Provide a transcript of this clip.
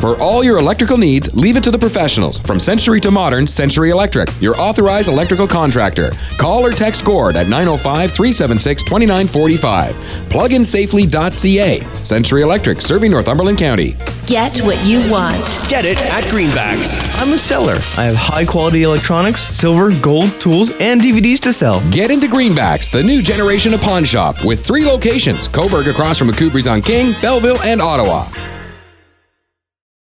For all your electrical needs, leave it to the professionals. From century to modern, Century Electric, your authorized electrical contractor. Call or text Gord at 905-376-2945. Pluginsafely.ca. Century Electric, serving Northumberland County. Get what you want. Get it at Greenbacks. I'm a seller. I have high-quality electronics, silver, gold, tools, and DVDs to sell. Get into Greenbacks, the new generation of pawn shop, with 3 locations: Coburg across from McCoubrey's on King, Belleville, and Ottawa.